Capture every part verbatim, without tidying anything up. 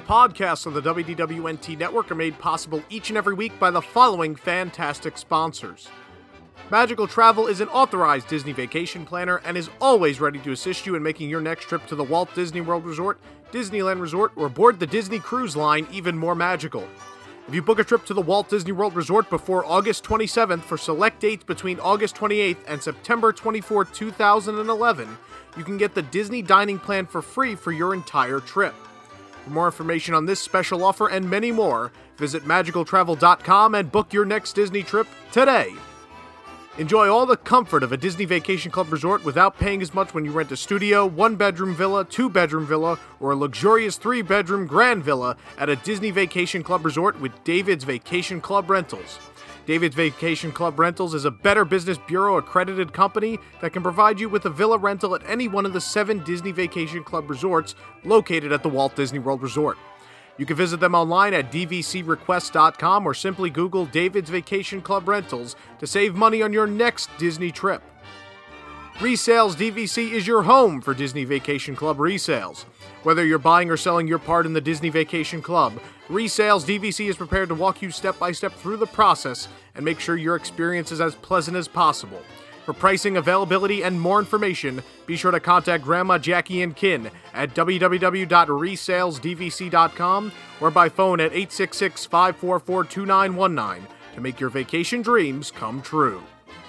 podcasts on the W D W N T network are made possible each and every week by the following fantastic sponsors. Magical Travel is an authorized Disney vacation planner and is always ready to assist you in making your next trip to the Walt Disney World Resort, Disneyland Resort, or aboard the Disney Cruise Line even more magical. If you book a trip to the Walt Disney World Resort before August twenty-seventh for select dates between August twenty-eighth and September twenty-fourth, two thousand eleven, you can get the Disney Dining Plan for free for your entire trip. For more information on this special offer and many more, visit magical travel dot com and book your next Disney trip today. Enjoy all the comfort of a Disney Vacation Club resort without paying as much when you rent a studio, one-bedroom villa, two-bedroom villa, or a luxurious three-bedroom grand villa at a Disney Vacation Club resort with David's Vacation Club Rentals. David's Vacation Club Rentals is a Better Business Bureau accredited company that can provide you with a villa rental at any one of the seven Disney Vacation Club resorts located at the Walt Disney World Resort. You can visit them online at d v c request dot com or simply Google David's Vacation Club Rentals to save money on your next Disney trip. Resales D V C is your home for Disney Vacation Club resales. Whether you're buying or selling your part in the Disney Vacation Club, Resales D V C is prepared to walk you step by step through the process and make sure your experience is as pleasant as possible. For pricing, availability, and more information, be sure to contact Grandma Jackie and Kin at w w w dot resales d v c dot com or by phone at eight six six, five four four, two nine one nine to make your vacation dreams come true.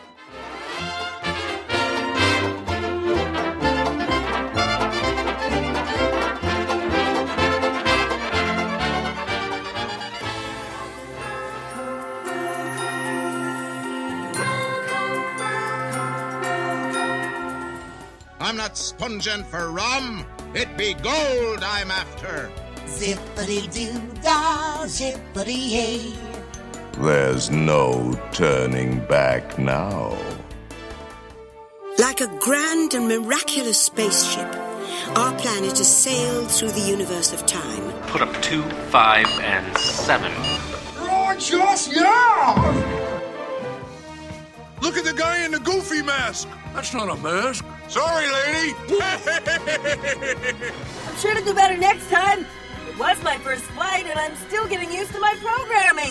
I'm not sponging for rum. It be gold I'm after. Zippity-doo-dah, zippity-yay. There's no turning back now. Like a grand and miraculous spaceship, our plan is to sail through the universe of time. Put up two, five, and seven. Righteous, yeah! Look at the guy in the goofy mask. That's not a mask. Sorry, lady. I'm sure to do better next time. It was my first flight, and I'm still getting used to my programming.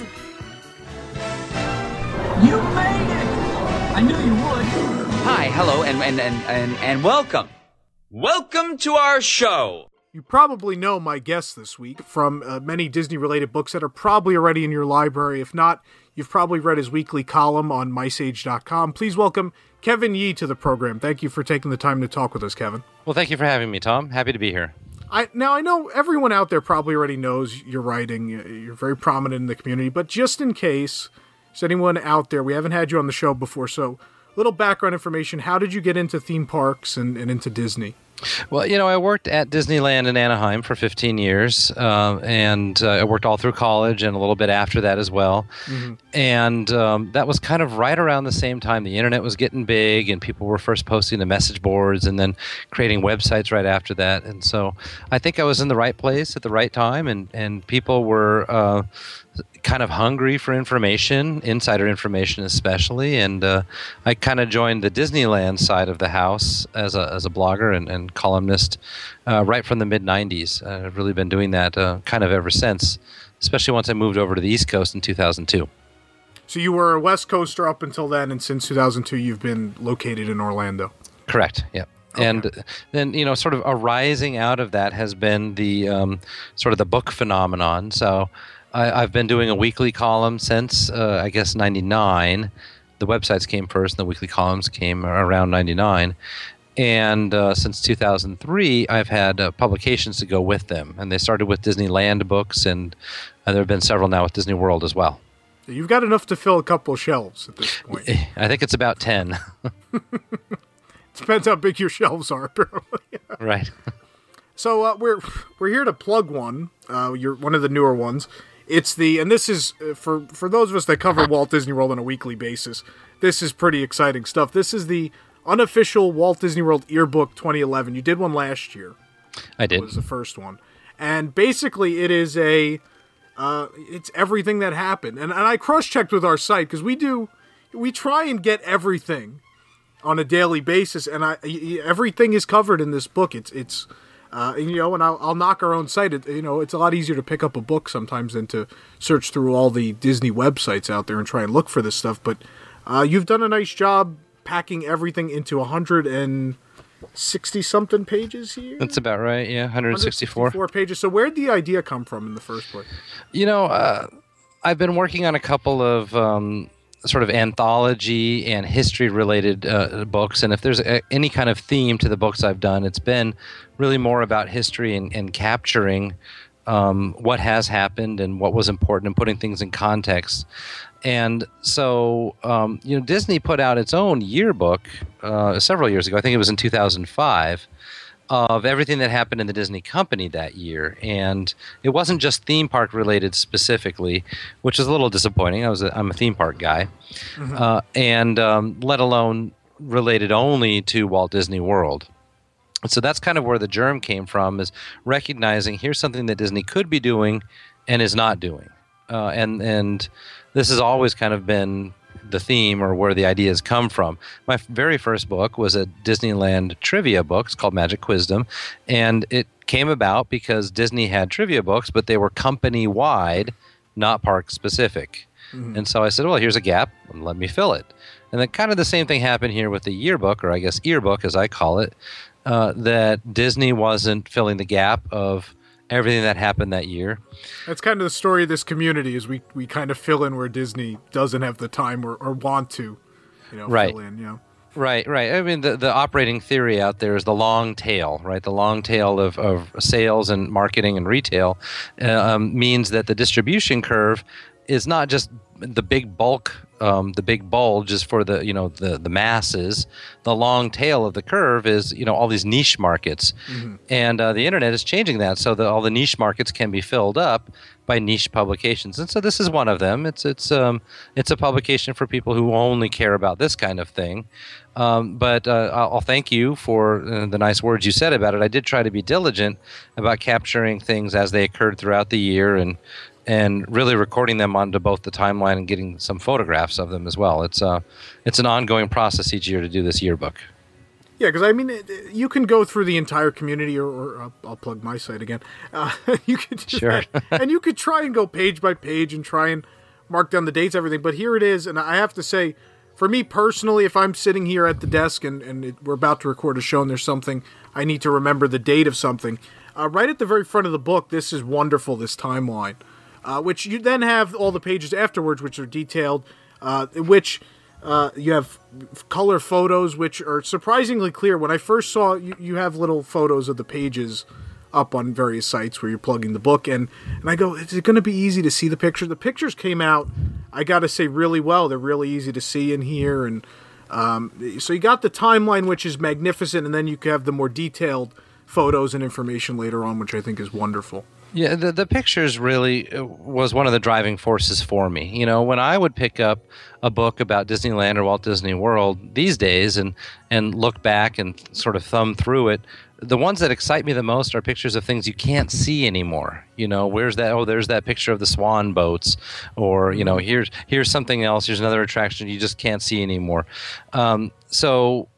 You made it! I knew you would. Hi, hello, and, and, and, and, and welcome. Welcome to our show. You probably know my guest this week from uh, many Disney-related books that are probably already in your library. If not, you've probably read his weekly column on my sage dot com. Please welcome Kevin Yee to the program. Thank you for taking the time to talk with us, Kevin. Well, thank you for having me, Tom. Happy to be here. I Now, I know everyone out there probably already knows your writing. You're very prominent in the community, but just in case there's anyone out there, we haven't had you on the show before, so a little background information. How did you get into theme parks and, and into Disney? Well, you know, I worked at Disneyland in Anaheim for fifteen years, uh, and uh, I worked all through college and a little bit after that as well. Mm-hmm. And um, that was kind of right around the same time the internet was getting big and people were first posting to message boards and then creating websites right after that. And so I think I was in the right place at the right time, and, and people were uh, kind of hungry for information, insider information especially, and uh, I kind of joined the Disneyland side of the house as a as a blogger and, and columnist uh, right from the mid nineties. Uh, I've really been doing that uh, kind of ever since, especially once I moved over to the East Coast in two thousand two. So you were a West Coaster up until then, and since two thousand two you've been located in Orlando. Correct, yeah. Okay. And then, you know, sort of arising out of that has been the um, sort of the book phenomenon. So I, I've been doing a weekly column since, uh, I guess, ninety-nine. The websites came first, and the weekly columns came around ninety-nine. And uh, since two thousand three, I've had uh, publications to go with them. And they started with Disneyland books, and uh, there have been several now with Disney World as well. You've got enough to fill a couple of shelves at this point. I think it's about ten. Depends how big your shelves are, apparently. Right. So uh, we're we're here to plug one. Uh, you're one of the newer ones. It's the, and this is, uh, for, for those of us that cover Walt Disney World on a weekly basis, this is pretty exciting stuff. This is the unofficial Walt Disney World Yearbook twenty eleven. You did one last year. I did. It was the first one. And basically it is a, uh, it's everything that happened. And, and I cross-checked with our site, because we do, we try and get everything on a daily basis, and I, everything is covered in this book. It's, it's, Uh, and, you know, and I'll, I'll knock our own site. It, you know, it's a lot easier to pick up a book sometimes than to search through all the Disney websites out there and try and look for this stuff. But uh, you've done a nice job packing everything into one hundred sixty something pages here. That's about right. Yeah, one hundred sixty-four. one hundred sixty-four pages. So where'd the idea come from in the first place? You know, uh, I've been working on a couple of um, sort of anthology and history-related uh, books, and if there's a, any kind of theme to the books I've done, it's been really more about history and, and capturing um, what has happened and what was important and putting things in context. And so, um, you know, Disney put out its own yearbook uh, several years ago. I think it was in two thousand five. Of everything that happened in the Disney company that year. And it wasn't just theme park related specifically, which is a little disappointing. I was a, I'm a theme park guy. Mm-hmm. Uh, and um, let alone related only to Walt Disney World. So that's kind of where the germ came from, is recognizing here's something that Disney could be doing and is not doing. Uh, and, and this has always kind of been the theme or where the ideas come from. My very first book was a Disneyland trivia book. It's called Magic Quizdom. And it came about because Disney had trivia books, but they were company-wide, not park-specific. Mm-hmm. And so I said, well, here's a gap, and let me fill it. And then kind of the same thing happened here with the yearbook, or I guess yearbook as I call it, uh, that Disney wasn't filling the gap of everything that happened that year. That's kind of the story of this community, is we, we kind of fill in where Disney doesn't have the time or, or want to, you know, right. fill in, you know. Right, right. I mean, the, the operating theory out there is the long tail, right? The long tail of, of sales and marketing and retail um, means that the distribution curve is not just the big bulk, um, the big bulge is for the, you know, the, the masses. The long tail of the curve is, you know, all these niche markets. Mm-hmm. And uh, the internet is changing that so that all the niche markets can be filled up by niche publications. And so this is one of them. It's it's um it's a publication for people who only care about this kind of thing. Um, but uh, I'll thank you for uh, the nice words you said about it. I did try to be diligent about capturing things as they occurred throughout the year and and really recording them onto both the timeline and getting some photographs of them as well. It's uh, it's an ongoing process each year to do this yearbook. Yeah, because I mean, you can go through the entire community, or, or I'll, I'll plug my site again. Uh, you could do sure, that, and you could try and go page by page and try and mark down the dates, everything. But here it is, and I have to say, for me personally, if I'm sitting here at the desk and, and it, we're about to record a show and there's something I need to remember the date of something, uh, right at the very front of the book, this is wonderful. This timeline, uh, which you then have all the pages afterwards, which are detailed, uh, which. Uh, you have color photos, which are surprisingly clear. When I first saw, you, you have little photos of the pages up on various sites where you're plugging the book, and, and I go, is it going to be easy to see the picture? The pictures came out, I got to say, really well. They're really easy to see in here, and um, so you got the timeline, which is magnificent, and then you have the more detailed photos and information later on, which I think is wonderful. Yeah, the, the pictures really was one of the driving forces for me. You know, when I would pick up a book about Disneyland or Walt Disney World these days and, and look back and sort of thumb through it, the ones that excite me the most are pictures of things you can't see anymore. You know, where's that? Oh, there's that picture of the swan boats, or, you know, here's here's something else. Here's another attraction you just can't see anymore. Um, so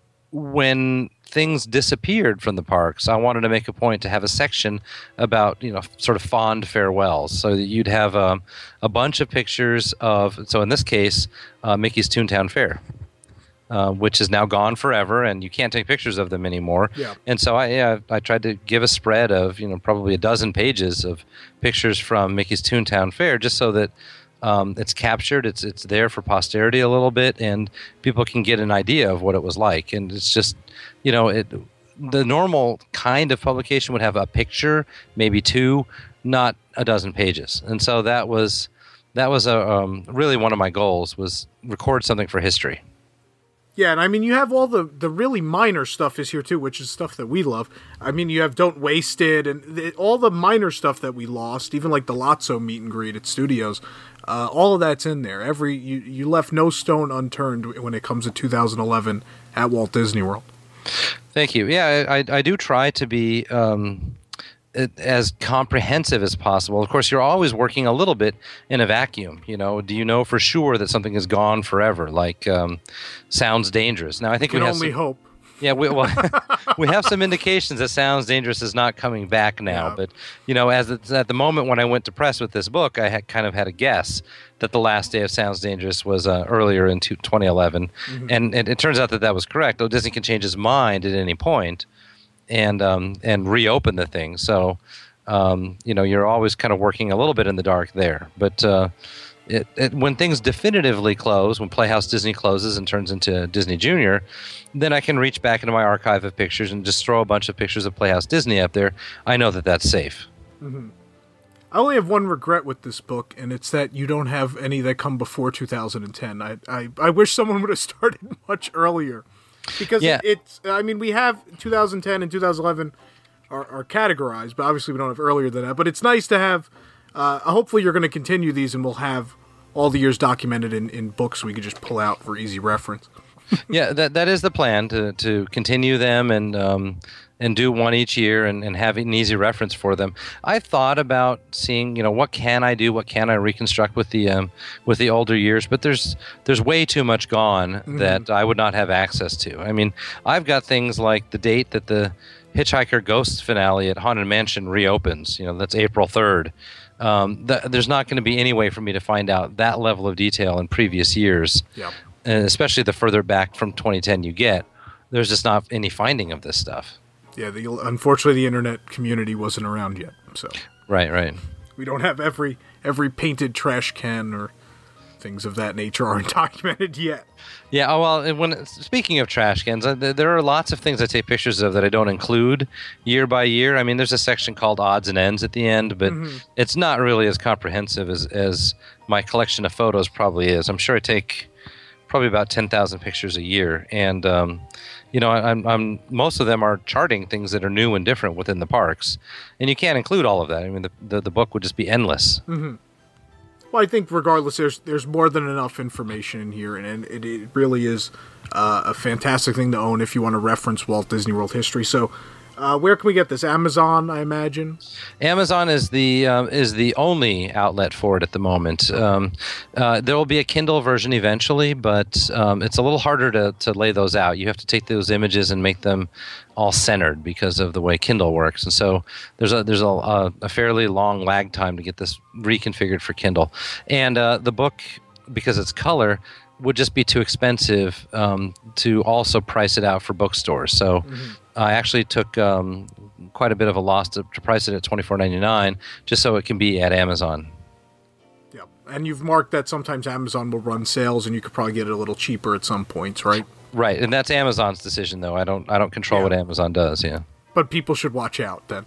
when things disappeared from the parks, I wanted to make a point to have a section about, you know, sort of fond farewells, so that you'd have um, a bunch of pictures of, so in this case, uh, Mickey's Toontown Fair, uh, which is now gone forever, and you can't take pictures of them anymore. Yeah. And so I, yeah, I tried to give a spread of, you know, probably a dozen pages of pictures from Mickey's Toontown Fair, just so that Um, it's captured, it's it's there for posterity a little bit, and people can get an idea of what it was like. And it's just, you know, it the normal kind of publication would have a picture, maybe two, not a dozen pages. And so that was that was a um, really one of my goals, was record something for history. Yeah, and I mean, you have all the, the really minor stuff is here too, which is stuff that we love. I mean, you have Don't Waste It, and the, all the minor stuff that we lost, even like the Lotso meet and greet at studios. Uh, all of that's in there. Every you, you left no stone unturned when it comes to two thousand eleven at Walt Disney World. Thank you. Yeah, I, I do try to be um, as comprehensive as possible. Of course, you're always working a little bit in a vacuum. You know, do you know for sure that something is gone forever? Like um, Sounds Dangerous. Now, I think you we can have only some, hope. Yeah, we well, we have some indications that Sounds Dangerous is not coming back now. Yeah. But you know, as it's, at the moment when I went to press with this book, I had kind of had a guess that the last day of Sounds Dangerous was uh, earlier in twenty eleven, mm-hmm. and, and it turns out that that was correct. Though Disney can change his mind at any point, and um, and reopen the thing. So um, you know, you're always kind of working a little bit in the dark there, but. Uh, It, it, when things definitively close, when Playhouse Disney closes and turns into Disney Junior, then I can reach back into my archive of pictures and just throw a bunch of pictures of Playhouse Disney up there. I know that that's safe. Mm-hmm. I only have one regret with this book, and it's that you don't have any that come before two thousand ten. I I, I wish someone would have started much earlier, because yeah. it, it's. I mean, we have two thousand ten and two thousand eleven are, are categorized, but obviously we don't have earlier than that. But it's nice to have. Uh, hopefully, you're going to continue these, and we'll have all the years documented in, in books we could just pull out for easy reference. Yeah, that that is the plan, to to continue them and um, and do one each year and, and have an easy reference for them. I've thought about seeing, you know, what can I do, what can I reconstruct with the um, with the older years, but there's there's way too much gone mm-hmm. that I would not have access to. I mean, I've got things like the date that the Hitchhiker Ghosts finale at Haunted Mansion reopens. You know, that's April third. Um, th- there's not going to be any way for me to find out that level of detail in previous years, yeah. and especially the further back from twenty ten you get. There's just not any finding of this stuff. Yeah, the, unfortunately, the internet community wasn't around yet, so right, right. We don't have every every painted trash can or things of that nature aren't documented yet. Yeah, oh, well, when speaking of trash cans, uh, there are lots of things I take pictures of that I don't include year by year. I mean, there's a section called odds and ends at the end, but mm-hmm. it's not really as comprehensive as, as my collection of photos probably is. I'm sure I take probably about ten thousand pictures a year, and um, you know, I'm, I'm most of them are charting things that are new and different within the parks, and you can't include all of that. I mean, the the, the book would just be endless. Mm-hmm. Well, I think regardless, there's there's more than enough information in here, and it, it really is uh, a fantastic thing to own if you want to reference Walt Disney World history. So, uh, where can we get this? Amazon, I imagine. Amazon is the um, is the only outlet for it at the moment. Um, uh, there will be a Kindle version eventually, but um, it's a little harder to to lay those out. You have to take those images and make them all centered because of the way Kindle works, and so there's a there's a, a fairly long lag time to get this reconfigured for Kindle. And uh, the book, because it's color, would just be too expensive um, to also price it out for bookstores. So mm-hmm. I actually took um, quite a bit of a loss to, to price it at twenty-four ninety-nine, just so it can be at Amazon. Yeah, and you've marked that sometimes Amazon will run sales, and you could probably get it a little cheaper at some points, right? Right, and that's Amazon's decision, though. I don't I don't control yeah. what Amazon does, yeah. But people should watch out, then.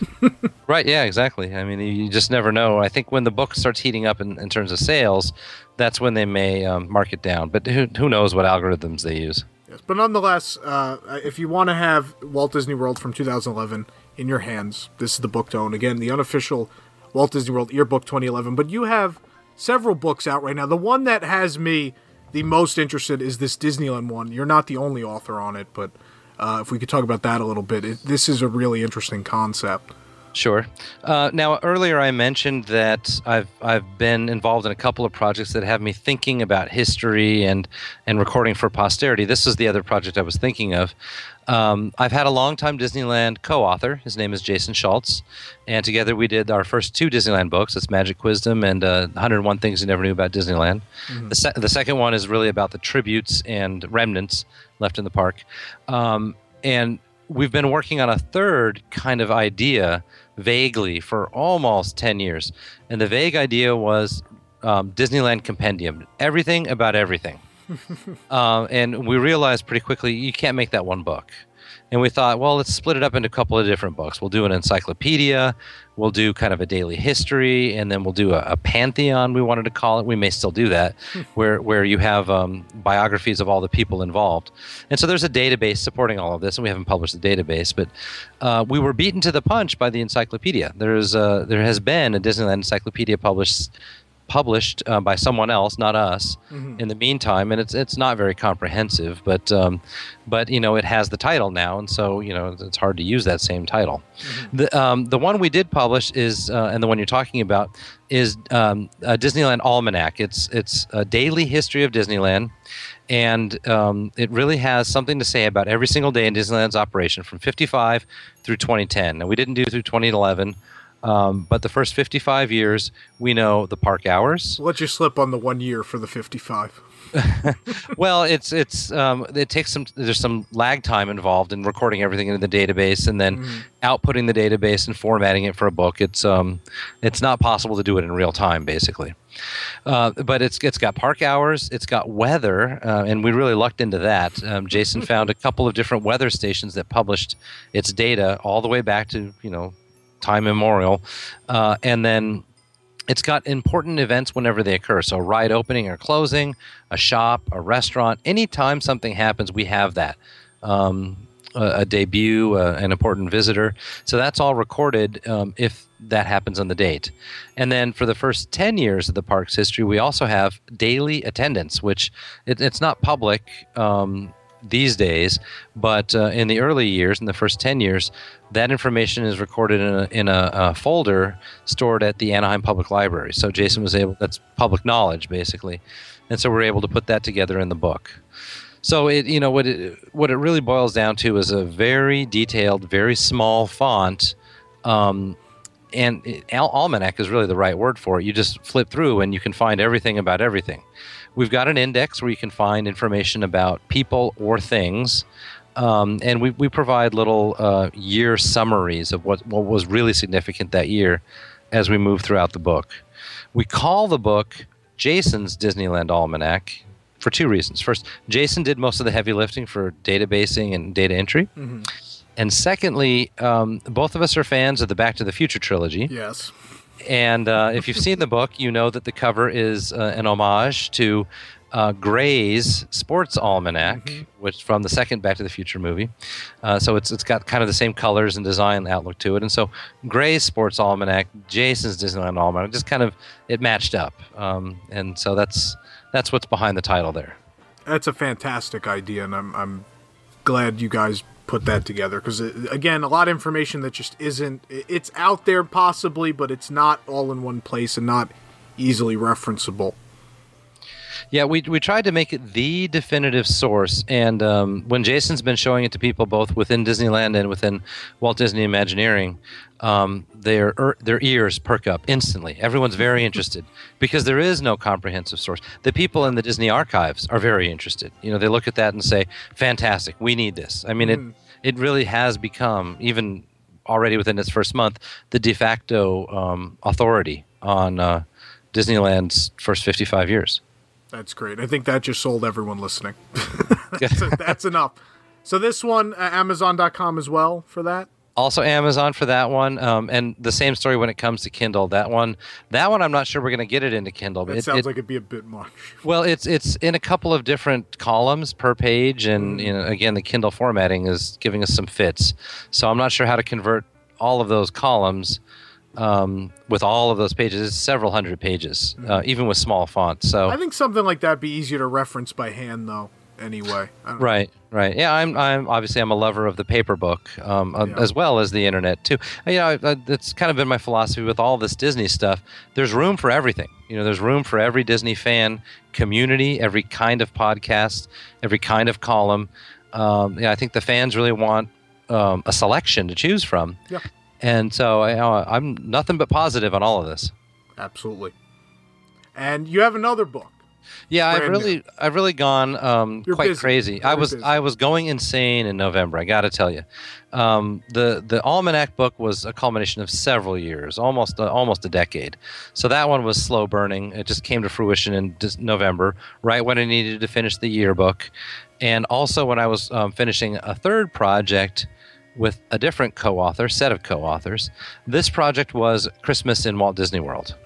Right, yeah, exactly. I mean, you just never know. I think when the book starts heating up in, in terms of sales, that's when they may um, mark it down. But who, who knows what algorithms they use. Yes, but nonetheless, uh, if you want to have Walt Disney World from two thousand eleven in your hands, this is the book to own. Again, the unofficial Walt Disney World Yearbook twenty eleven. But you have several books out right now. The one that has me the most interested is this Disneyland one. You're not the only author on it, but uh, if we could talk about that a little bit, it, this is a really interesting concept. Sure. Uh, now, earlier I mentioned that I've I've been involved in a couple of projects that have me thinking about history and and recording for posterity. This is the other project I was thinking of. Um, I've had a longtime Disneyland co-author. His name is Jason Schultz, and together we did our first two Disneyland books. It's Magic Wisdom and uh, one hundred one Things You Never Knew About Disneyland. Mm-hmm. The, se- the second one is really about the tributes and remnants left in the park. Um, and we've been working on a third kind of idea vaguely for almost ten years. And the vague idea was um, Disneyland Compendium, everything about everything. um, and we realized pretty quickly you can't make that one book. And we thought, well, let's split it up into a couple of different books. We'll do an encyclopedia, we'll do kind of a daily history, and then we'll do a, a pantheon, we wanted to call it. We may still do that, where where you have um, biographies of all the people involved. And so there's a database supporting all of this, and we haven't published the database, but uh, we were beaten to the punch by the encyclopedia. There's uh, there has been a Disneyland encyclopedia published published uh, by someone else, not us, Mhm. in the meantime, and it's it's not very comprehensive, but um, but you know it has the title now, and so you know it's hard to use that same title. The um, the one we did publish is, uh, and the one you're talking about is um, a Disneyland Almanac. It's it's a daily history of Disneyland. And um, it really has something to say about every single day in Disneyland's operation from fifty-five through twenty ten. Now, we didn't do through twenty eleven, um, but the first fifty-five years, we know the park hours. Let you slip on the one year for the fifty-five. Well, it's it's um, it takes some. There's some lag time involved in recording everything into the database and then Mhm. outputting the database and formatting it for a book. It's um, it's not possible to do it in real time, basically. Uh, but it's it's got park hours, it's got weather, uh, and we really lucked into that. Um, Jason found a couple of different weather stations that published its data all the way back to you know time immemorial, uh, and then it's got important events whenever they occur. So ride opening or closing, a shop, a restaurant, anytime something happens, we have that. Um, a, a debut, uh, an important visitor. So that's all recorded um, if that happens on the date. And then for the first ten years of the park's history, we also have daily attendance, which it, it's not public um, these days, but uh, in the early years, in the first ten years, that information is recorded in a, in a, a folder stored at the Anaheim Public Library. So Jason was able, that's public knowledge, basically. And so we're able to put that together in the book. So it, you know, what it, what it really boils down to is a very detailed, very small font, um, and it, al- almanac is really the right word for it. You just flip through and you can find everything about everything. We've got an index where you can find information about people or things, um, and we, we provide little uh, year summaries of what, what was really significant that year as we move throughout the book. We call the book Jason's Disneyland Almanac for two reasons. First, Jason did most of the heavy lifting for databasing and data entry. Mm-hmm. And secondly, um, both of us are fans of the Back to the Future trilogy. Yes. And uh, if you've seen the book, you know that the cover is uh, an homage to uh, Gray's Sports Almanac, mm-hmm. which from the second Back to the Future movie. Uh, so it's it's got kind of the same colors and design outlook to it. And so Gray's Sports Almanac, Jason's Disneyland Almanac, just kind of it matched up. Um, and so that's that's what's behind the title there. That's a fantastic idea, and I'm I'm glad you guys put that together, because again, a lot of information that just isn't, it's out there possibly, but it's not all in one place and not easily referenceable. Yeah, we we tried to make it the definitive source, and um, when Jason's been showing it to people both within Disneyland and within Walt Disney Imagineering, um, their er, their ears perk up instantly. Everyone's very interested because there is no comprehensive source. The people in the Disney archives are very interested. You know, they look at that and say, "Fantastic, we need this." I mean, mm. it it really has become, even already within its first month, the de facto um, authority on uh, Disneyland's first fifty-five years. That's great. I think that just sold everyone listening. that's, that's enough. So this one, uh, Amazon dot com as well for that? Also Amazon for that one. Um, and the same story when it comes to Kindle. That one, that one I'm not sure we're going to get it into Kindle. That it, sounds it, like it'd be a bit much. Well, it's it's in a couple of different columns per page. And you know, again, the Kindle formatting is giving us some fits. So I'm not sure how to convert all of those columns Um, with all of those pages. It's several hundred pages, uh, even with small fonts. So I think something like that would be easier to reference by hand, though. Anyway, I don't right, know. right, yeah. I'm, I'm obviously I'm a lover of the paper book, um, uh, Yeah. as well as the internet too. You know, I, I, it's kind of been my philosophy with all this Disney stuff. There's room for everything. You know, there's room for every Disney fan community, every kind of podcast, every kind of column. Um, yeah, I think the fans really want um, a selection to choose from. Yeah. And so I, uh, I'm nothing but positive on all of this. Absolutely. And you have another book. Yeah, I've Brand really, new. I've really gone um, You're quite busy. crazy. Very I was, busy. I was going insane in November. I got to tell you, um, the the Almanac book was a culmination of several years, almost uh, almost a decade. So that one was slow burning. It just came to fruition in just November, right when I needed to finish the yearbook, and also when I was um, finishing a third project with a different co-author, set of co-authors. This project was Christmas in Walt Disney World.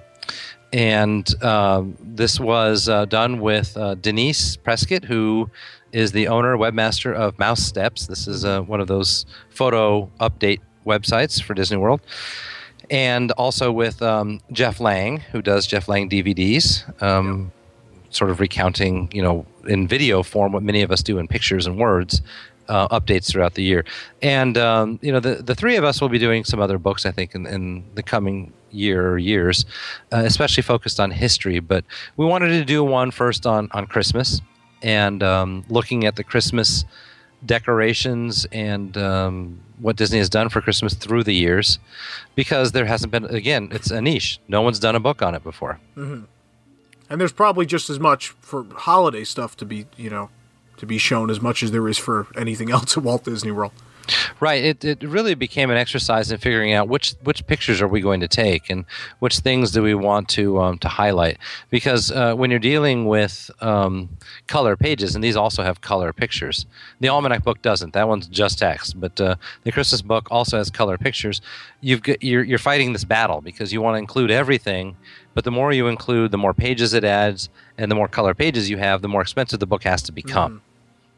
And um, this was uh, done with uh, Denise Prescott, who is the owner, webmaster of Mouse Steps. This is uh, one of those photo update websites for Disney World. and also with um, Jeff Lang, who does Jeff Lang D V Ds, um, yep. sort of recounting, you know, in video form what many of us do in pictures and words, uh, updates throughout the year. And, um, you know, the, the three of us will be doing some other books, I think, in, in the coming year or years, uh, especially focused on history. But we wanted to do one first on, on Christmas and um, looking at the Christmas decorations and um, what Disney has done for Christmas through the years, because there hasn't been, again, it's a niche. No one's done a book on it before. Mm-hmm. And there's probably just as much for holiday stuff to be, you know, to be shown as much as there is for anything else at Walt Disney World. Right. It it really became an exercise in figuring out which which pictures are we going to take and which things do we want to um, to highlight. Because uh, when you're dealing with um, color pages, and these also have color pictures, the Almanac book doesn't. That one's just text. But uh, the Christmas book also has color pictures. You've got, you're you're fighting this battle because you want to include everything. But the more you include, the more pages it adds, and the more color pages you have, the more expensive the book has to become. Mm.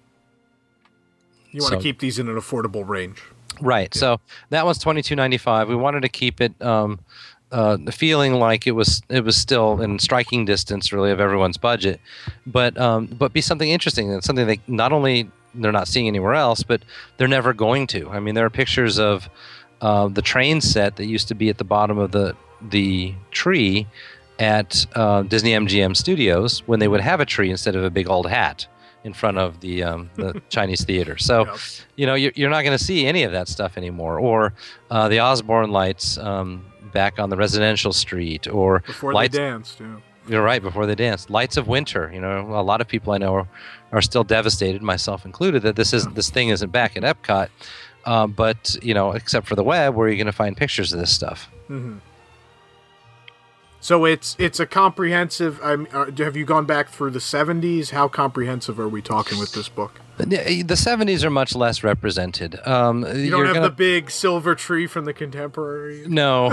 You want so, to keep these in an affordable range. Right. Yeah. So that one's twenty-two ninety-five. We wanted to keep it um, uh, feeling like it was it was still in striking distance, really, of everyone's budget, but um, but be something interesting and something they not only they're not seeing anywhere else, but they're never going to. I mean, there are pictures of uh, the train set that used to be at the bottom of the the tree at uh, Disney M G M Studios when they would have a tree instead of a big old hat in front of the um, the Chinese theater. So, yep. you know, you're, you're not going to see any of that stuff anymore. Or uh, the Osborne lights um, back on the residential street. Or before lights, they danced, yeah. You're right, before they danced. Lights of Winter. You know, a lot of people I know are, are still devastated, myself included, that this is this thing isn't back at Epcot. Um, but, you know, except for the web, where are you going to find pictures of this stuff? Mm-hmm. So it's it's a comprehensive. Um, uh, have you gone back through the seventies? How comprehensive are we talking with this book? The, the seventies are much less represented. Um, you don't have gonna... the big silver tree from the Contemporary? No.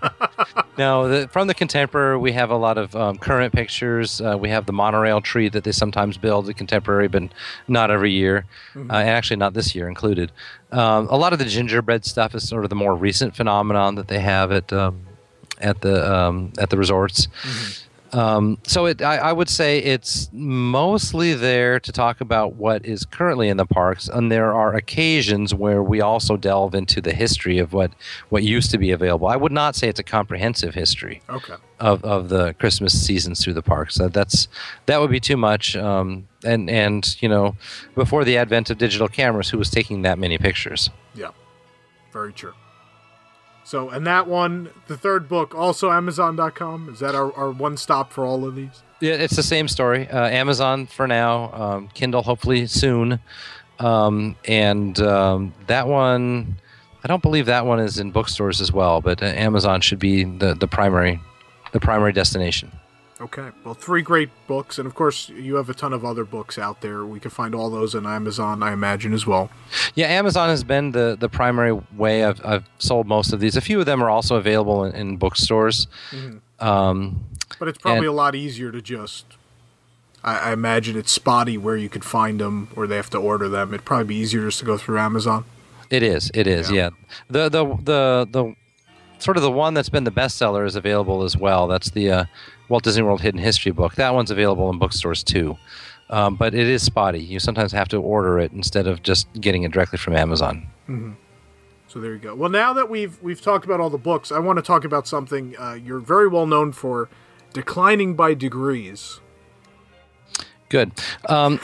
no, the, from the Contemporary, we have a lot of um, current pictures. Uh, we have the monorail tree that they sometimes build at Contemporary, but not every year. Mm-hmm. Uh, and actually not this year included. Um, a lot of the gingerbread stuff is sort of the more recent phenomenon that they have at... Um, at the um, at the resorts. Mm-hmm. Um, so it, I, I would say it's mostly there to talk about what is currently in the parks, and there are occasions where we also delve into the history of what, what used to be available. I would not say it's a comprehensive history okay. of, of the Christmas seasons through the parks. That, that's that would be too much. Um, and and you know, before the advent of digital cameras, who was taking that many pictures? Yeah, very true. So, and that one, the third book, also Amazon dot com. Is that our, our one stop for all of these? Yeah, it's the same story. Uh, Amazon for now, um, Kindle hopefully soon. Um, and um, that one, I don't believe that one is in bookstores as well, but uh, Amazon should be the, the primary the primary destination. Okay. Well, three great books. And, of course, you have a ton of other books out there. We can find all those on Amazon, I imagine, as well. Yeah, Amazon has been the, the primary way I've, I've sold most of these. A few of them are also available in, in bookstores. Mm-hmm. Um, but it's probably and, a lot easier to just... I, I imagine it's spotty where you could find them or they have to order them. It'd probably be easier just to go through Amazon. It is. It is, yeah. yeah. The, the, the, the sort of the one that's been the bestseller is available as well. That's the... Uh, Walt Disney World Hidden History book. That one's available in bookstores too. Um, but it is spotty. You sometimes have to order it instead of just getting it directly from Amazon. Mm-hmm. So there you go. Well, now that we've we've talked about all the books, I want to talk about something uh, you're very well known for, Declining by Degrees. Good. Um,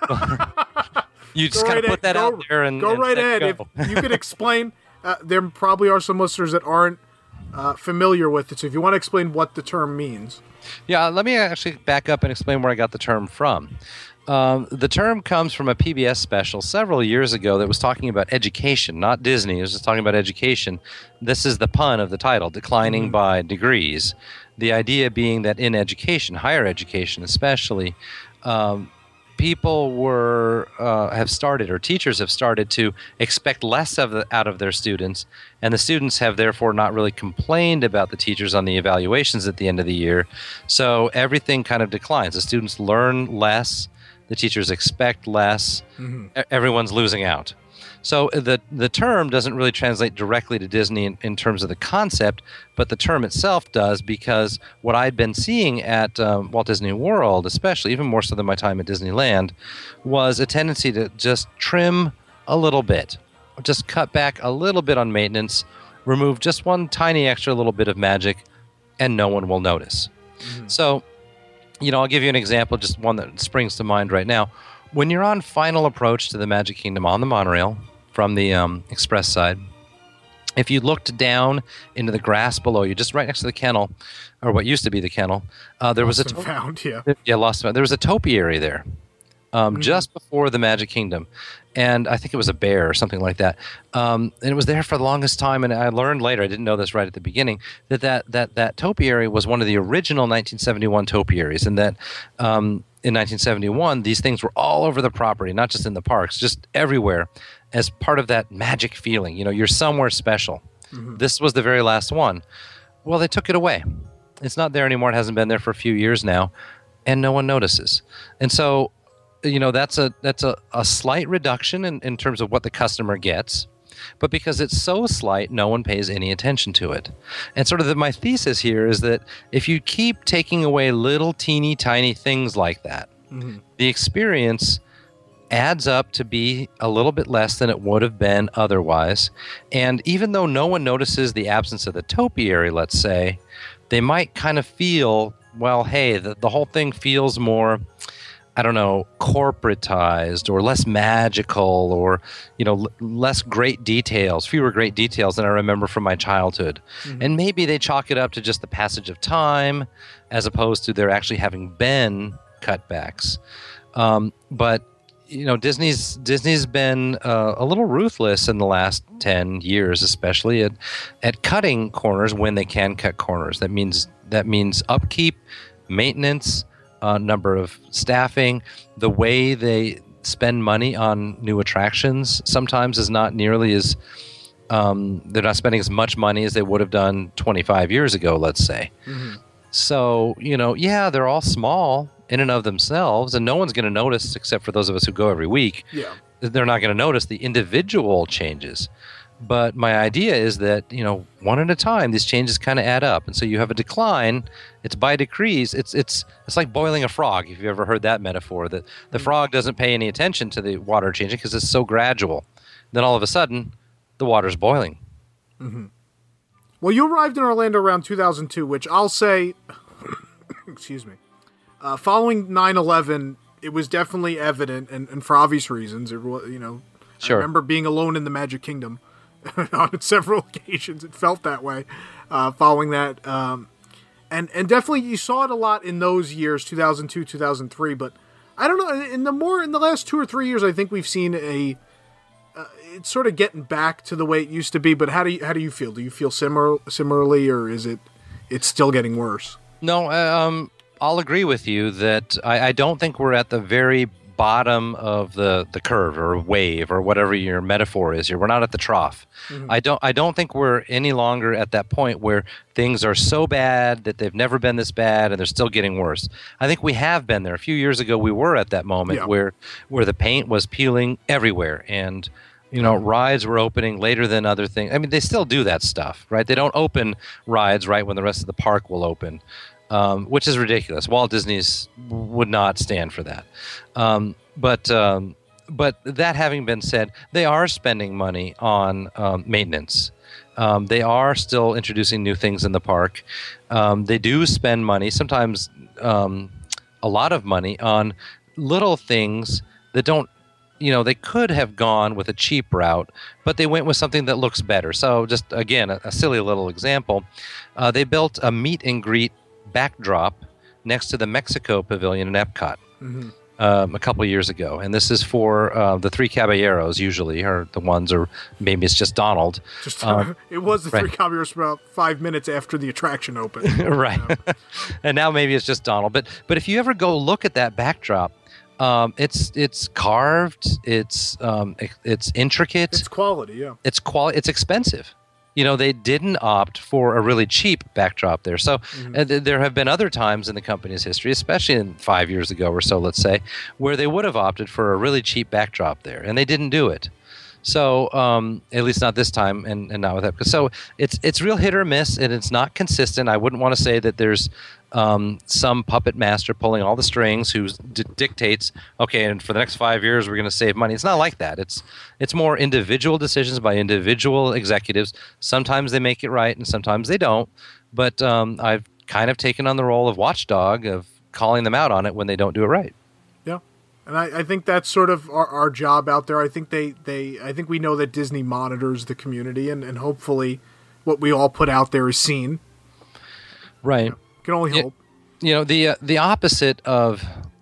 you just kind of put that go, out there and go and right ahead. Go. If you could explain, uh, there probably are some listeners that aren't Uh, familiar with it, so if you want to explain what the term means. Yeah, let me actually back up and explain where I got the term from. Um, the term comes from a P B S special several years ago that was talking about education, not Disney. It was just talking about education. This is the pun of the title, Declining mm-hmm. by Degrees. The idea being that in education, higher education especially, um, people were uh, have started, or teachers have started to expect less of the, out of their students, and the students have therefore not really complained about the teachers on the evaluations at the end of the year. So everything kind of declines. The students learn less, the teachers expect less, mm-hmm. everyone's losing out. So the the term doesn't really translate directly to Disney in, in terms of the concept, but the term itself does, because what I'd been seeing at um, Walt Disney World, especially, even more so than my time at Disneyland, was a tendency to just trim a little bit, just cut back a little bit on maintenance, remove just one tiny extra little bit of magic, and no one will notice. Mm-hmm. So, you know, I'll give you an example, just one that springs to mind right now. When you're on final approach to the Magic Kingdom on the monorail from the um, express side, if you looked down into the grass below you, just right next to the kennel, or what used to be the kennel, uh, there was a to- found, yeah, yeah, lost and found. There was a topiary there, um, mm-hmm. just before the Magic Kingdom, and I think it was a bear or something like that. Um, and it was there for the longest time. And I learned later, I didn't know this right at the beginning, that that that, that topiary was one of the original nineteen seventy-one topiaries, and that. Um, In nineteen seventy-one, these things were all over the property, not just in the parks, just everywhere, as part of that magic feeling. You know, you're somewhere special. Mm-hmm. This was the very last one. Well, they took it away. It's not there anymore. It hasn't been there for a few years now, and no one notices. And so, you know, that's a that's a, a slight reduction in, in terms of what the customer gets. But because it's so slight, no one pays any attention to it. And sort of the, my thesis here is that if you keep taking away little teeny tiny things like that, mm-hmm. the experience adds up to be a little bit less than it would have been otherwise. And even though no one notices the absence of the topiary, let's say, they might kind of feel, well, hey, the, the whole thing feels more... I don't know, corporatized or less magical, or, you know, l- less great details, fewer great details than I remember from my childhood. Mm-hmm. And maybe they chalk it up to just the passage of time as opposed to there actually having been cutbacks. Um, but, you know, Disney's Disney's been uh, a little ruthless in the last ten years, especially at, at cutting corners when they can cut corners. That means that means upkeep, maintenance, Uh, number of staffing, the way they spend money on new attractions sometimes is not nearly as, um, they're not spending as much money as they would have done twenty-five years ago, let's say. Mm-hmm. So, you know, yeah, they're all small in and of themselves, and no one's going to notice, except for those of us who go every week. Yeah. They're not going to notice the individual changes. But my idea is that, you know, one at a time, these changes kind of add up. And so you have a decline. It's by decrees. It's it's it's like boiling a frog, if you've ever heard that metaphor, that the frog doesn't pay any attention to the water changing because it's so gradual. Then all of a sudden, the water's boiling. Mm-hmm. Well, you arrived in Orlando around two thousand two, which I'll say, excuse me, uh, following nine eleven, it was definitely evident, and, and for obvious reasons. It was, you know, sure. I remember being alone in the Magic Kingdom. On several occasions, it felt that way. Uh, following that, um, and and definitely you saw it a lot in those years, two thousand two, two thousand three. But I don't know. In the more in the last two or three years, I think we've seen a. Uh, it's sort of getting back to the way it used to be. But how do you how do you feel? Do you feel similar similarly, or is it it's still getting worse? No, um, I'll agree with you that I, I don't think we're at the very bottom of the, the curve or wave or whatever your metaphor is here. We're not at the trough. Mm-hmm. I don't I don't think we're any longer at that point where things are so bad that they've never been this bad and they're still getting worse. I think we have been there. A few years ago we were at that moment yeah. where where the paint was peeling everywhere, and you know, rides were opening later than other things. I mean, they still do that stuff, right? They don't open rides right when the rest of the park will open. Um, which is ridiculous. Walt Disney's would not stand for that. Um, but um, but that having been said, they are spending money on um, maintenance. Um, they are still introducing new things in the park. Um, they do spend money, sometimes um, a lot of money, on little things that don't, you know, they could have gone with a cheap route, but they went with something that looks better. So just, again, a, a silly little example. Uh, they built a meet and greet backdrop next to the Mexico Pavilion in Epcot mm-hmm. um, a couple years ago. And this is for uh, the Three Caballeros, usually, or the ones, or maybe it's just Donald. Just, uh, it was the right. Three Caballeros about five minutes after the attraction opened. Right. You know. And now maybe it's just Donald. But but if you ever go look at that backdrop, um, it's it's carved, it's um, it's intricate. It's quality, yeah. It's quali- It's expensive. You know, they didn't opt for a really cheap backdrop there. So mm-hmm. uh, th- there have been other times in the company's history, especially in five years ago or so, let's say, where they would have opted for a really cheap backdrop there, and they didn't do it. So um, at least not this time, and, and not with Epcot. So it's it's real hit or miss, and it's not consistent. I wouldn't want to say that there's um, some puppet master pulling all the strings who d- dictates, okay, and for the next five years we're going to save money. It's not like that. It's it's more individual decisions by individual executives. Sometimes they make it right, and sometimes they don't. But um, I've kind of taken on the role of watchdog of calling them out on it when they don't do it right. Yeah. And I, I think that's sort of our, our job out there. I think they, they I think we know that Disney monitors the community, and, and hopefully what we all put out there is seen. Right. You know, can only hope. You, you know, the uh, the opposite of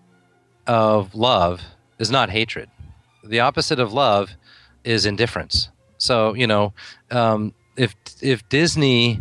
of love is not hatred. The opposite of love is indifference. So, you know, um, if if Disney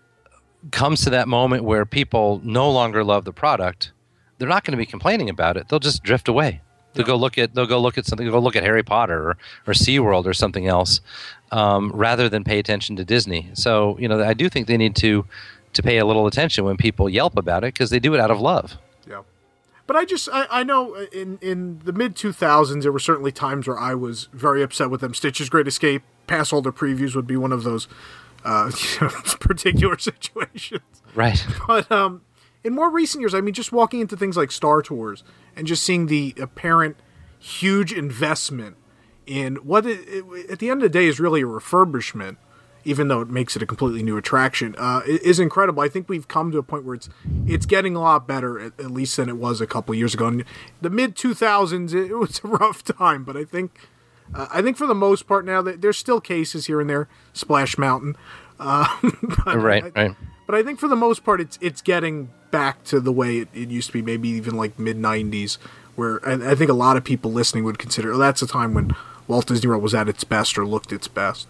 comes to that moment where people no longer love the product, they're not going to be complaining about it. They'll just drift away. They'll go look at they'll go look at something. They'll go look at Harry Potter or, or SeaWorld or something else, um, rather than pay attention to Disney. So, you know, I do think they need to to pay a little attention when people yelp about it, because they do it out of love. Yeah, but I just I, I know in in the mid two thousands there were certainly times where I was very upset with them. Stitch's Great Escape, pass holder previews would be one of those uh, particular situations. Right. But um, in more recent years, I mean, just walking into things like Star Tours and just seeing the apparent huge investment in what it, it, at the end of the day is really a refurbishment, even though it makes it a completely new attraction, uh, is incredible. I think we've come to a point where it's it's getting a lot better, at, at least than it was a couple years ago. In the mid two thousands, it, it was a rough time, but I think uh, I think for the most part now, that there's still cases here and there, Splash Mountain. Uh, right, I, right. But I think for the most part, it's it's getting back to the way it, it used to be, maybe even like mid nineties, where I, I think a lot of people listening would consider, oh, that's a time when Walt Disney World was at its best or looked its best.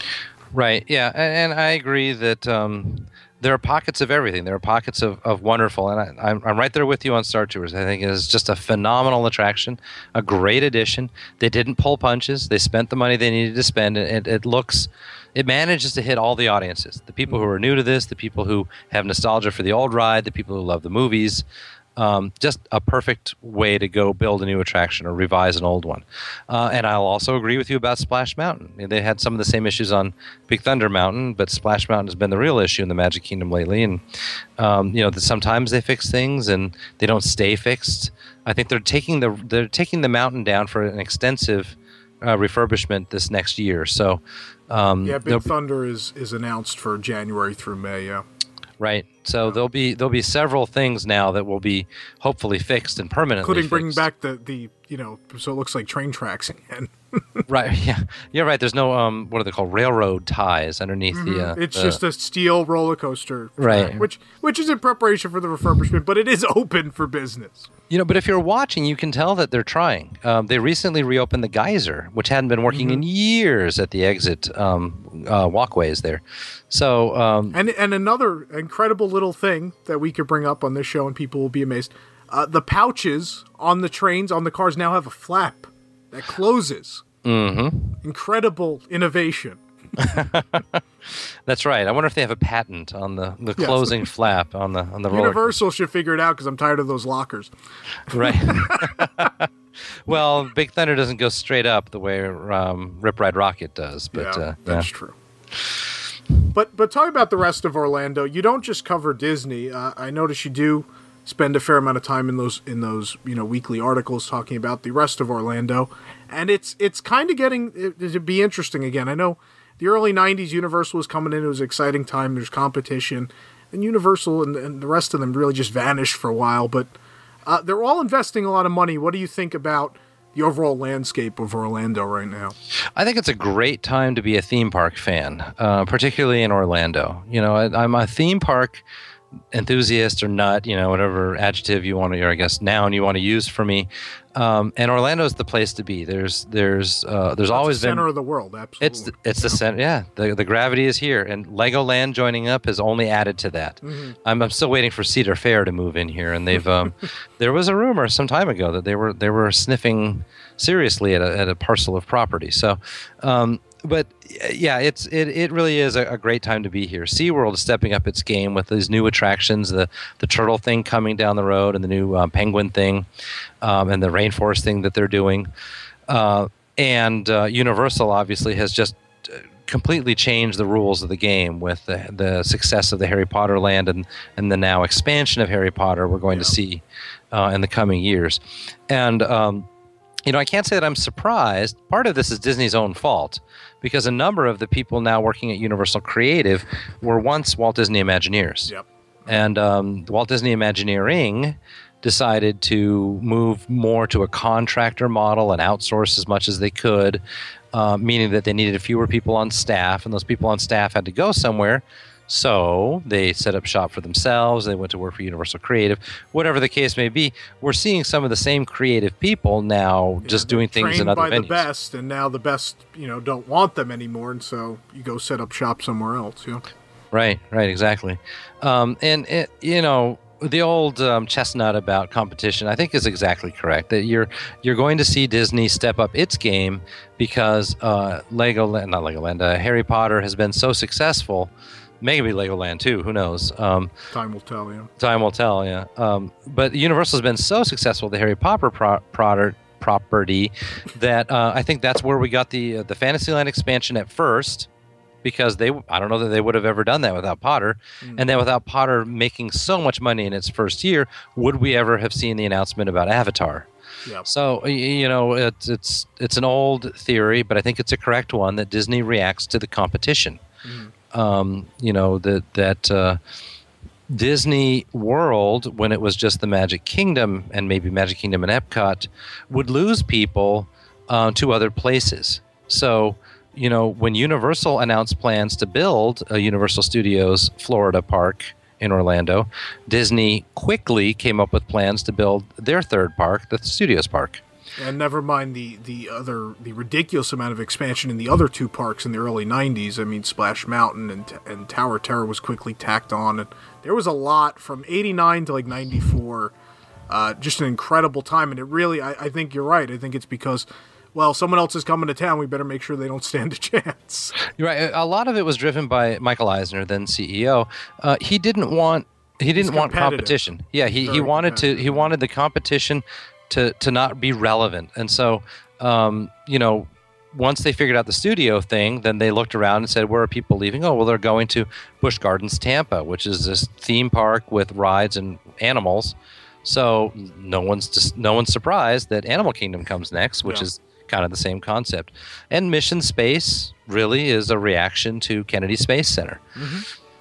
Right, yeah, and, and I agree that um, there are pockets of everything. There are pockets of, of wonderful, and I, I'm, I'm right there with you on Star Tours. I think it is just a phenomenal attraction, a great addition. They didn't pull punches. They spent the money they needed to spend, and it, it looks... It manages to hit all the audiences. The people who are new to this, the people who have nostalgia for the old ride, the people who love the movies. Um, just a perfect way to go build a new attraction or revise an old one. Uh, and I'll also agree with you about Splash Mountain. They had some of the same issues on Big Thunder Mountain, but Splash Mountain has been the real issue in the Magic Kingdom lately. And um, you know, that sometimes they fix things and they don't stay fixed. I think they're taking the they're taking the mountain down for an extensive uh, refurbishment this next year. So. Um, yeah, Big Thunder is, is announced for January through May, yeah. Right. So there'll be there'll be several things now that will be hopefully fixed and permanently including fixed. bringing back the, the, you know, so it looks like train tracks again. Right, yeah. You're right. There's no, um, what are they called, railroad ties underneath mm-hmm. the... Uh, it's the, just a steel roller coaster. Track, right. Which, which is in preparation for the refurbishment, but it is open for business. You know, but if you're watching, you can tell that they're trying. Um, they recently reopened the Geyser, which hadn't been working mm-hmm. in years at the exit um, uh, walkways there. So... Um, and and another incredible little thing that we could bring up on this show and people will be amazed. Uh, the pouches on the trains, on the cars now have a flap that closes. Mm-hmm. Incredible innovation. That's right. I wonder if they have a patent on the, the yes. closing flap on the on the roller. Universal should figure it out because I'm tired of those lockers. Right. Well, Big Thunder doesn't go straight up the way um, Rip Ride Rocket does. But yeah, uh, that's yeah. true. But but talk about the rest of Orlando. You don't just cover Disney. Uh, I notice you do spend a fair amount of time in those in those you know weekly articles talking about the rest of Orlando, and it's it's kind of getting it, to be interesting again. I know the early nineties Universal was coming in; it was an exciting time. There's competition, and Universal and, and the rest of them really just vanished for a while. But uh, they're all investing a lot of money. What do you think about the overall landscape of Orlando right now? I think it's a great time to be a theme park fan, uh, particularly in Orlando. You know, I, I'm a theme park enthusiast or nut, you know, whatever adjective you want to, or I guess noun you want to use for me. Um, and Orlando is the place to be. There's, there's, uh, there's That's always the been center of the world. Absolutely, it's the, it's the center. Yeah, the the gravity is here, and Legoland joining up has only added to that. Mm-hmm. I'm I'm still waiting for Cedar Fair to move in here, and they've um, there was a rumor some time ago that they were they were sniffing seriously at a at a parcel of property. So. Um, But yeah, it's it, it really is a, a great time to be here. SeaWorld is stepping up its game with these new attractions, the the turtle thing coming down the road, and the new um, penguin thing, um, and the rainforest thing that they're doing. Uh, And uh, Universal obviously has just completely changed the rules of the game with the, the success of the Harry Potter land and, and the now expansion of Harry Potter we're going yeah. to see uh, in the coming years. And, um, you know, I can't say that I'm surprised. Part of this is Disney's own fault, because a number of the people now working at Universal Creative were once Walt Disney Imagineers. Yep. And um, Walt Disney Imagineering decided to move more to a contractor model and outsource as much as they could, uh, meaning that they needed fewer people on staff, and those people on staff had to go somewhere. So they set up shop for themselves. They went to work for Universal Creative. Whatever the case may be, we're seeing some of the same creative people now yeah, just doing things in other venues. Trained venues. by the best, and now the best, you know, don't want them anymore, and so you go set up shop somewhere else. You know? Right, right, exactly. Um, and it, you know, the old um, chestnut about competition, I think, is exactly correct. That you're you're going to see Disney step up its game because uh, Legoland, not Legoland, uh, Harry Potter has been so successful. Maybe Legoland too. Who knows? Um, time will tell. Yeah. Time will tell. Yeah. Um, but Universal has been so successful, the Harry Potter pro- product property, that uh, I think that's where we got the uh, the Fantasyland expansion at first, because they I don't know that they would have ever done that without Potter, mm. and then without Potter making so much money in its first year, would we ever have seen the announcement about Avatar? Yep. So you know it's it's it's an old theory, but I think it's a correct one that Disney reacts to the competition. Mm. Um, you know, that that uh, Disney World, when it was just the Magic Kingdom and maybe Magic Kingdom and Epcot, would lose people uh, to other places. So, you know, when Universal announced plans to build a Universal Studios Florida park in Orlando, Disney quickly came up with plans to build their third park, the Studios Park. And never mind the, the other the ridiculous amount of expansion in the other two parks in the early nineties. I mean, Splash Mountain and and Tower of Terror was quickly tacked on, and there was a lot from eighty-nine to like ninety-four. Uh, just an incredible time, and it really, I, I think you're right. I think it's because, well, someone else is coming to town. We better make sure they don't stand a chance. You're right. A lot of it was driven by Michael Eisner, then C E O. Uh, he didn't want he didn't want competition. Yeah, he, he wanted to he wanted the competition to to not be relevant. And so, um, you know, once they figured out the studio thing, then they looked around and said, where are people leaving? Oh, well, they're going to Busch Gardens Tampa, which is this theme park with rides and animals. So no one's just, no one's surprised that Animal Kingdom comes next, which yeah. is kind of the same concept. And Mission Space really is a reaction to Kennedy Space Center. Mm-hmm.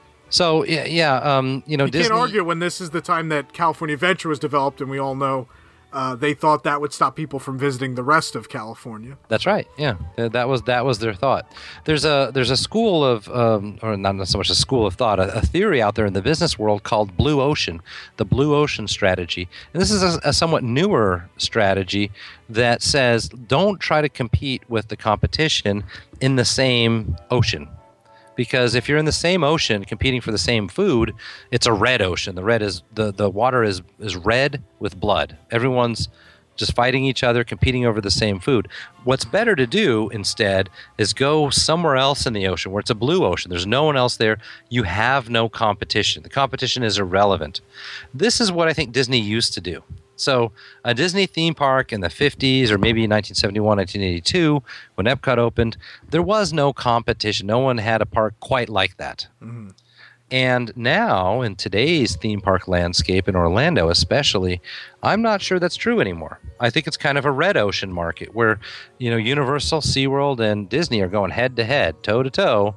So, yeah, yeah um, you know, you Disney... can't argue when this is the time that California Adventure was developed, and we all know Uh, they thought that would stop people from visiting the rest of California. That's right. Yeah, that was that was their thought. There's a there's a school of, um, or not so much a school of thought, a, a theory out there in the business world called Blue Ocean, the Blue Ocean strategy. And this is a, a somewhat newer strategy that says don't try to compete with the competition in the same ocean. Because if you're in the same ocean competing for the same food, it's a red ocean. The red is the, the water is, is red with blood. Everyone's just fighting each other, competing over the same food. What's better to do instead is go somewhere else in the ocean where it's a blue ocean. There's no one else there. You have no competition. The competition is irrelevant. This is what I think Disney used to do. So a Disney theme park in the fifties or maybe nineteen seventy-one, nineteen eighty-two, when Epcot opened, there was no competition. No one had a park quite like that. Mm-hmm. And now, in today's theme park landscape in Orlando especially, I'm not sure that's true anymore. I think it's kind of a red ocean market where, you know, Universal, SeaWorld, and Disney are going head-to-head, toe-to-toe,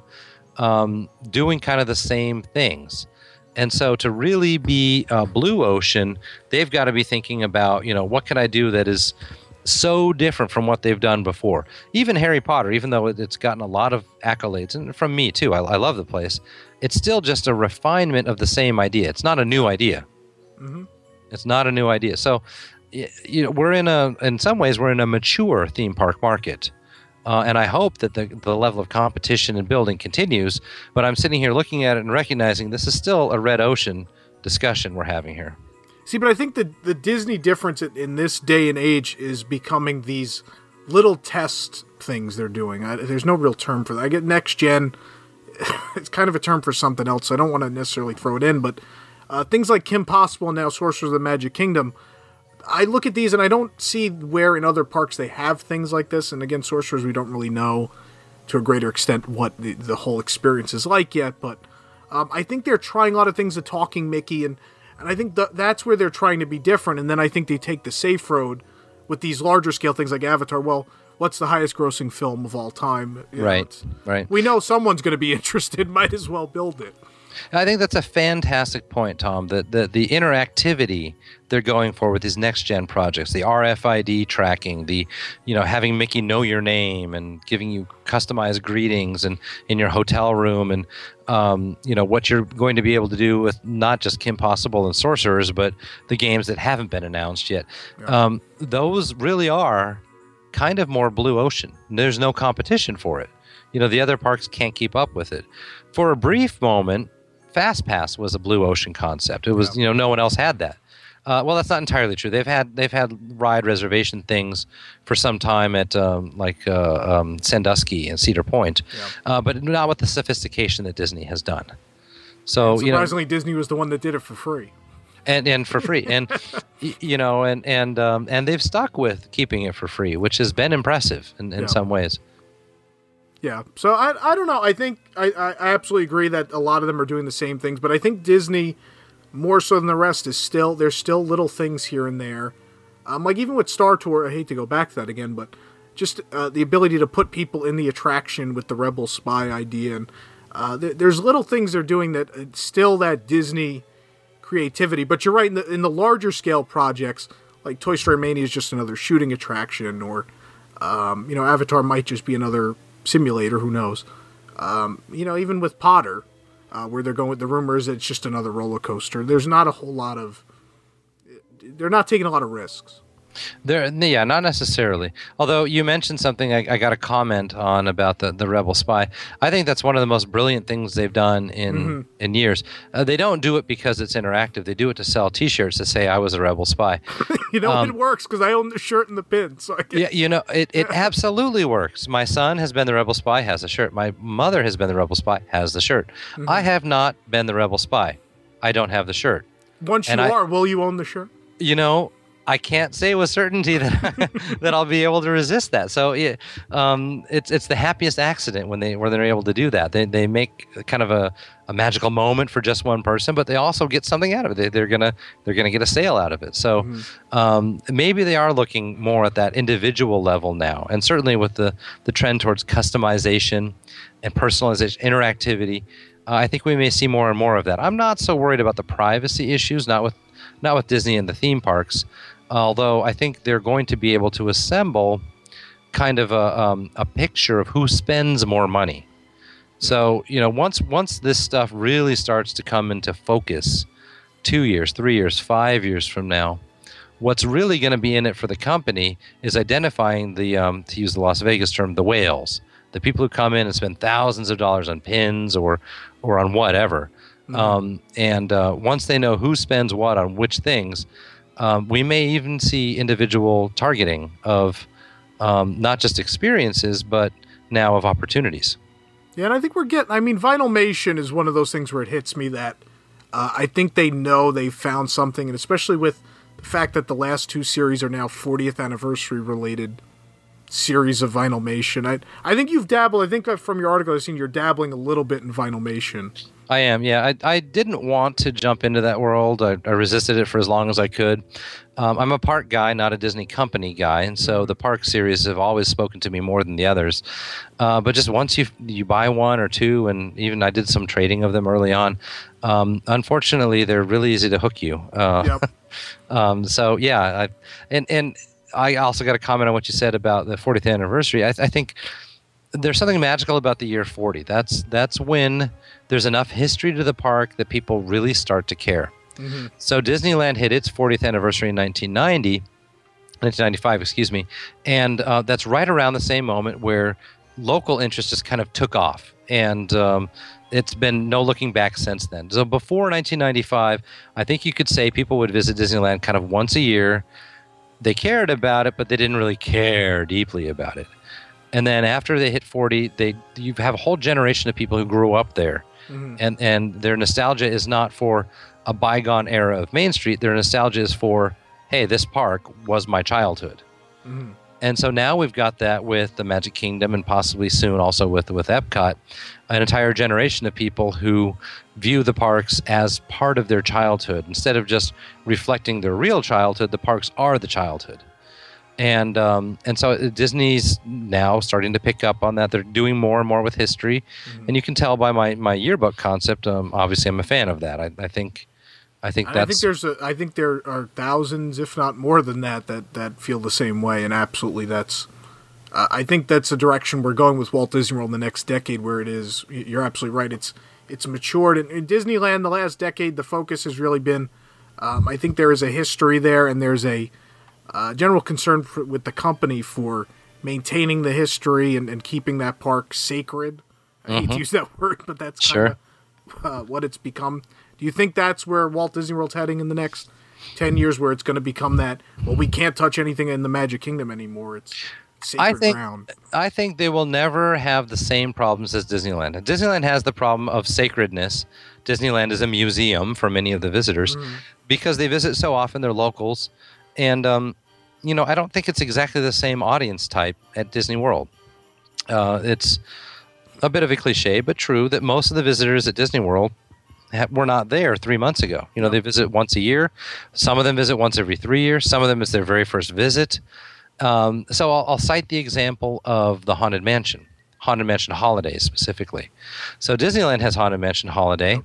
um, doing kind of the same things. And so to really be uh, blue ocean, they've got to be thinking about, you know, what can I do that is so different from what they've done before. Even Harry Potter, even though it's gotten a lot of accolades, and from me too, I, I love the place, it's still just a refinement of the same idea. It's not a new idea. Mm-hmm. It's not a new idea. So, you know, we're in a, in some ways, we're in a mature theme park market. Uh, and I hope that the, the level of competition and building continues, but I'm sitting here looking at it and recognizing this is still a red ocean discussion we're having here. See, but I think the, the Disney difference in this day and age is becoming these little test things they're doing. I, there's no real term for that. I get next gen. It's kind of a term for something else, so I don't want to necessarily throw it in, but uh, things like Kim Possible and now Sorcerers of the Magic Kingdom, I look at these and I don't see where in other parks they have things like this. And again, Sorcerers, we don't really know to a greater extent what the, the whole experience is like yet. But um, I think they're trying a lot of things, the Talking Mickey, and, and I think th- that's where they're trying to be different. And then I think they take the safe road with these larger scale things like Avatar. Well, what's the highest grossing film of all time? You right, know, right. We know someone's going to be interested. Might as well build it. I think that's a fantastic point, Tom, that the, the interactivity they're going for with these next-gen projects, the R F I D tracking, the, you know, having Mickey know your name and giving you customized greetings and in your hotel room and, um, you know, what you're going to be able to do with not just Kim Possible and Sorcerers, but the games that haven't been announced yet. Yeah. Um, those really are kind of more blue ocean. There's no competition for it. You know, the other parks can't keep up with it. For a brief moment, FastPass was a blue ocean concept. It was, yeah. you know, no one else had that. Uh, well, that's not entirely true. They've had they've had ride reservation things for some time at um, like uh, um, Sandusky and Cedar Point, yeah. uh, but not with the sophistication that Disney has done. So, and surprisingly, you know, Disney was the one that did it for free, and and for free, and you know, and and um, and they've stuck with keeping it for free, which has been impressive in, in yeah. some ways. Yeah, so I I don't know. I think I, I absolutely agree that a lot of them are doing the same things, but I think Disney, more so than the rest, is still there's still little things here and there. Um, like even with Star Tour, I hate to go back to that again, but just uh, the ability to put people in the attraction with the Rebel Spy idea, and uh, th- there's little things they're doing that it's still that Disney creativity. But you're right, in the in the larger scale projects, like Toy Story Mania is just another shooting attraction, or um, you know, Avatar might just be another simulator, who knows. Um, you know, even with Potter, uh, where they're going with the rumors, it's just another roller coaster. There's not a whole lot of, they're not taking a lot of risks. There, yeah, not necessarily. Although you mentioned something I, I got a comment on about the, the Rebel Spy. I think that's one of the most brilliant things they've done in mm-hmm. in years. Uh, they don't do it because it's interactive. They do it to sell T-shirts to say I was a Rebel Spy. you know, um, it works because I own the shirt and the pin. So I can... Yeah, you know, it, it absolutely works. My son has been the Rebel Spy, has the shirt. My mother has been the Rebel Spy, has the shirt. Mm-hmm. I have not been the Rebel Spy. I don't have the shirt. Once and you I, are, will you own the shirt? You know, I can't say with certainty that that I'll be able to resist that. So yeah, um, it's it's the happiest accident when they when they're able to do that. They they make kind of a, a magical moment for just one person, but they also get something out of it. They, they're gonna they're gonna get a sale out of it. So mm-hmm. um, maybe they are looking more at that individual level now, and certainly with the the trend towards customization and personalization, interactivity. Uh, I think we may see more and more of that. I'm not so worried about the privacy issues, not with not with Disney and the theme parks. Although I think they're going to be able to assemble kind of a um, a picture of who spends more money. So, you know, once once this stuff really starts to come into focus, two years, three years, five years from now, what's really going to be in it for the company is identifying the, um, to use the Las Vegas term, the whales, the people who come in and spend thousands of dollars on pins or or on whatever. Mm-hmm. Um, and uh, once they know who spends what on which things, Um, we may even see individual targeting of um, not just experiences, but now of opportunities. Yeah, and I think we're getting, I mean, Vinylmation is one of those things where it hits me that uh, I think they know they've found something, and especially with the fact that the last two series are now fortieth anniversary related series of Vinylmation. I, I think you've dabbled, I think from your article I've seen you're dabbling a little bit in Vinylmation. I am, yeah. I, I didn't want to jump into that world. I, I resisted it for as long as I could. Um, I'm a park guy, not a Disney company guy, and so the park series have always spoken to me more than the others. Uh, but just once you you buy one or two, and even I did some trading of them early on, um, unfortunately, they're really easy to hook you. Uh, yep. um, so, yeah. I, and, and I also got a comment on what you said about the fortieth anniversary. I, I think there's something magical about the year forty. That's that's when there's enough history to the park that people really start to care. Mm-hmm. So Disneyland hit its fortieth anniversary in nineteen ninety, nineteen ninety-five, excuse me, and uh, that's right around the same moment where local interest just kind of took off, and um, it's been no looking back since then. So before nineteen ninety-five, I think you could say people would visit Disneyland kind of once a year. They cared about it, but they didn't really care deeply about it. And then after they hit forty, they you have a whole generation of people who grew up there. Mm-hmm. And and their nostalgia is not for a bygone era of Main Street. Their nostalgia is for hey, this park was my childhood. Mm-hmm. And so now we've got that with the Magic Kingdom and possibly soon also with with Epcot, an entire generation of people who view the parks as part of their childhood. Instead of just reflecting their real childhood, the parks are the childhood. And um, and so Disney's now starting to pick up on that. They're doing more and more with history. Mm-hmm. And you can tell by my, my yearbook concept, um, obviously I'm a fan of that. I, I think... I think that's. I think there's a. I think there are thousands, if not more than that, that, that feel the same way, and absolutely, that's. Uh, I think that's the direction we're going with Walt Disney World in the next decade, where it is. You're absolutely right. It's it's matured, and in Disneyland, the last decade, the focus has really been. Um, I think there is a history there, and there's a uh, general concern for, with the company for maintaining the history and, and keeping that park sacred. I Mm-hmm. hate to use that word, but that's Sure. kind of uh, what it's become. Do you think that's where Walt Disney World's heading in the next ten years, where it's going to become that, well, we can't touch anything in the Magic Kingdom anymore? It's sacred I think, ground. I think they will never have the same problems as Disneyland. Disneyland has the problem of sacredness. Disneyland is a museum for many of the visitors Mm. because they visit so often, they're locals. And, um, you know, I don't think it's exactly the same audience type at Disney World. Uh, it's a bit of a cliche, but true, that most of the visitors at Disney World were not there three months ago. You know, they visit once a year. Some of them visit once every three years. Some of them it's their very first visit. Um, so I'll, I'll cite the example of the Haunted Mansion, Haunted Mansion Holidays specifically. So Disneyland has Haunted Mansion Holiday,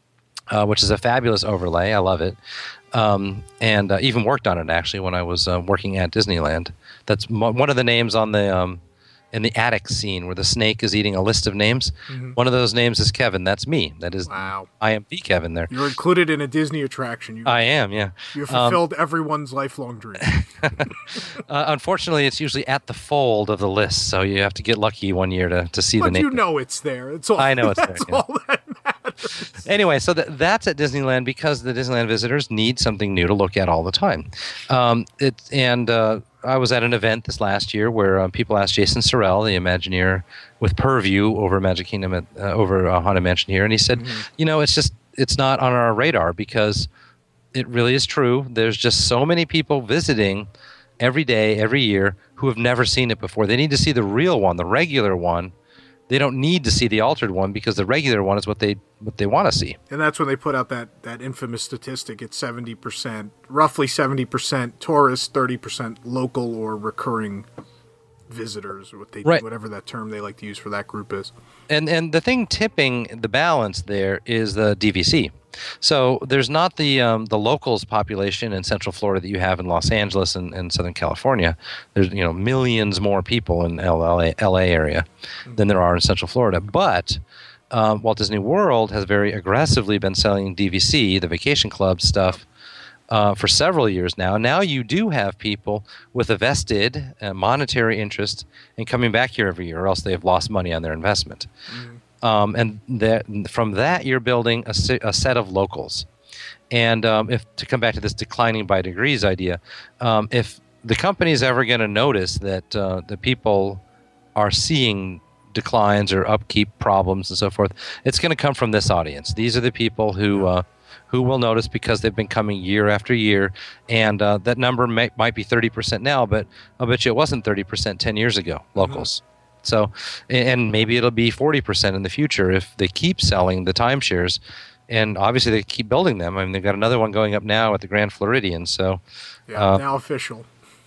uh, which is a fabulous overlay. I love it. Um, and uh, even worked on it, actually, when I was uh, working at Disneyland. That's mo- one of the names on the... Um, in the attic scene where the snake is eating a list of names. Mm-hmm. One of those names is Kevin. That's me. That is, Wow. I am the Kevin there. You're included in a Disney attraction. You, I am, yeah. You Um, fulfilled everyone's lifelong dream. uh, unfortunately, it's usually at the fold of the list, so you have to get lucky one year to, to see But the name. you know it's there. It's all, I know it's there, that's yeah. all that matters. Anyway, so th- that's at Disneyland because the Disneyland visitors need something new to look at all the time. Um, it, and uh, I was at an event this last year where um, people asked Jason Sorrell, the Imagineer with Purview over Magic Kingdom, at, uh, over uh, Haunted Mansion here, and he said, mm-hmm. you know, it's just it's not on our radar because it really is true. There's just so many people visiting every day, every year, who have never seen it before. They need to see the real one, the regular one. They don't need to see the altered one because the regular one is what they what they want to see. And that's when they put out that, that infamous statistic. It's seventy percent, roughly seventy percent tourists, thirty percent local or recurring visitors, or what they, right. whatever that term they like to use for that group is. And and the thing tipping the balance there is the D V C. So there's not the um, the locals population in Central Florida that you have in Los Angeles and, and Southern California. There's you know millions more people in L A, L A area than there are in Central Florida. But um, Walt Disney World has very aggressively been selling D V C, the Vacation Club stuff, uh, for several years now. Now you do have people with a vested uh, monetary interest in coming back here every year, or else they have lost money on their investment. Mm. Um, and that, from that, you're building a, se- a set of locals. And um, if to come back to this declining by degrees idea, um, if the company is ever going to notice that uh, the people are seeing declines or upkeep problems and so forth, it's going to come from this audience. These are the people who uh, who will notice because they've been coming year after year. And uh, that number may, might be thirty percent now, but I'll bet you it wasn't thirty percent ten years ago, locals. Mm-hmm. So, and maybe it'll be forty percent in the future if they keep selling the timeshares. And obviously they keep building them. I mean, they've got another one going up now at the Grand Floridian. So, yeah, uh, now official.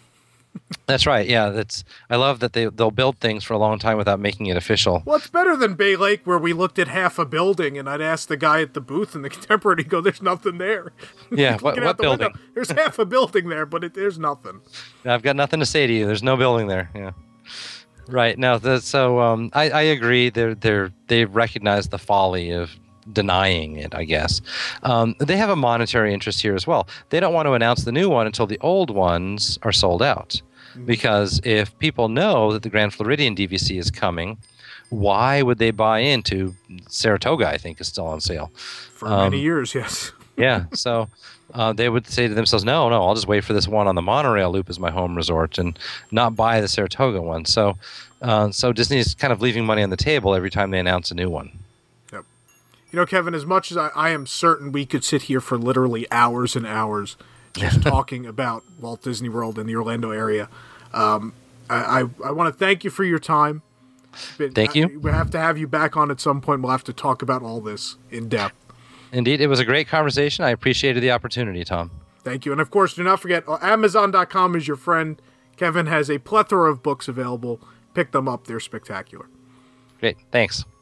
That's right. Yeah, that's. I love that they they'll build things for a long time without making it official. Well, it's better than Bay Lake, where we looked at half a building, and I'd ask the guy at the booth in the Contemporary, he'd go, "There's nothing there." Yeah, what, what the building? Window, there's half a building there, but it, there's nothing. I've got nothing to say to you. There's no building there. Yeah. Right. Now, the, so um, I, I agree. They're they're they recognize the folly of denying it, I guess. Um, they have a monetary interest here as well. They don't want to announce the new one until the old ones are sold out. Mm-hmm. Because if people know that the Grand Floridian D V C is coming, why would they buy into Saratoga? I think is still on sale for um, many years. Yes. Yeah. So. Uh, they would say to themselves, no, no, I'll just wait for this one on the monorail loop as my home resort and not buy the Saratoga one. So uh, so Disney's kind of leaving money on the table every time they announce a new one. Yep. You know, Kevin, as much as I, I am certain we could sit here for literally hours and hours just talking about Walt Disney World and the Orlando area. Um, I, I, I want to thank you for your time. Been, Thank you. I, we have to have you back on at some point. We'll have to talk about all this in depth. Indeed, it was a great conversation. I appreciated the opportunity, Tom. Thank you. And of course, do not forget, Amazon dot com is your friend. Kevin has a plethora of books available. Pick them up. They're spectacular. Great. Thanks.